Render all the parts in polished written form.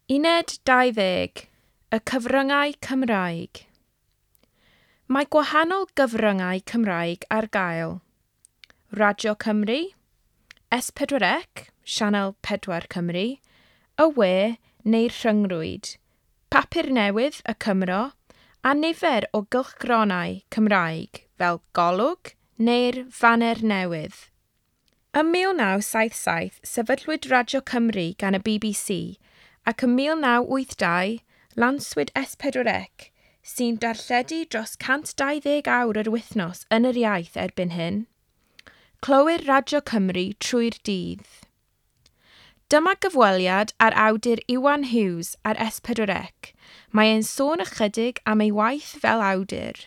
Uned 20. Y cyfryngau Cymraeg. Mae gwahanol gyfryngau Cymraeg ar gael. Radio Cymru, S4C, Sianel 4 Cymru, Y We neu'r Rhyngrwyd, Papur Newydd y Cymro, a nifer o gylchgronau Cymraeg fel Golwg neu'r Faner Newydd. Ym 1977 sefydlwyd Radio Cymru gan y BBC ac ym 1982 lanswyd S4C sy'n darlledu dros 120 awr yr wythnos yn yr iaith erbyn hyn. Clywir Radio Cymru trwy'r dydd. Dyma gyfweliad ar awdur Iwan Hughes ar S4C. Mae e'n sôn ychydig am ei waith fel awdur.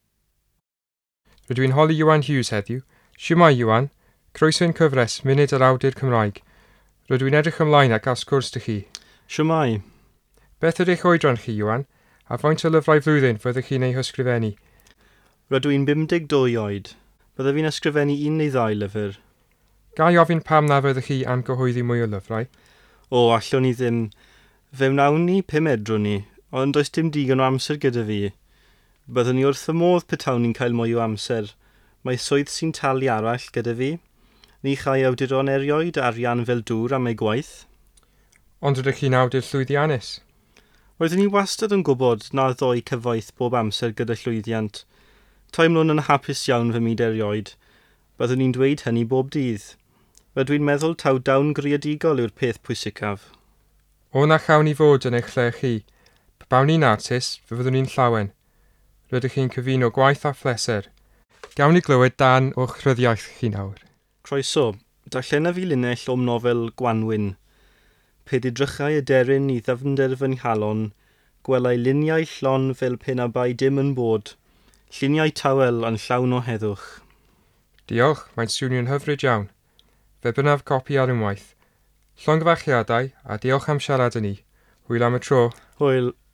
Rydw i'n holi Iwan Hughes heddiw. Shwmae Iwan, croeso i'n cyfres Munud yr Awdur Cymraeg. Rydw i'n edrych ymlaen ac asgwrs dy chi. Shwmae. Beth ydych oedran chi, Iwan, a faint o lyfrau flwyddyn fyddech chi'n ei hysgrifennu? Rydw i'n 52 oed. Byddai fi'n ysgrifennu 1 neu 2 lyfr. Ga i ofyn pam na fyddech chi am gyhoeddi mwy o lyfrau? Allwn ni ddim. Fe wnawn ni 5 edrwn ni, ond does dim digon o amser gyda fi. Byddwn ni wrth y modd petawn ni'n cael mwy o amser. Mae swydd sy'n talu arall gyda fi. Ni chai awduron erioed arian fel dŵr am ei gwaith. Ond rydych chi'n awdur llwyddiannus? Roeddwn ni wastad yn gwybod na ddoi cyfoeth bob amser gyda llwyddiant. Taimlwn yn hapus iawn fy myd erioed. Byddwn ni'n dweud hynny bob dydd. Rydw i'n meddwl taw dawn greadigol yw'r peth pwysicaf. O na chawn i fod yn eich lle chi. Pe bawn ni'n artist, fe fyddwn ni'n llawen. Rydych chi'n cyfuno gwaith a phleser. Gawn ni glywed dan o'ch rhyddiaeth chi nawr. Croeso, darllena fi linell o'm nofel Gwanwyn. Pe didrychau y deryn i ddyfnder fy nghalon, gwelai luniau llon fel pe na bai dim yn bod, lluniau tawel yn llawn o heddwch. Diolch, mae'n swnio'n hyfryd iawn. Fe bynnaf copi ar unwaith. Llongyfarchiadau a diolch am siarad â ni. Hwyl am y tro. Hwyl.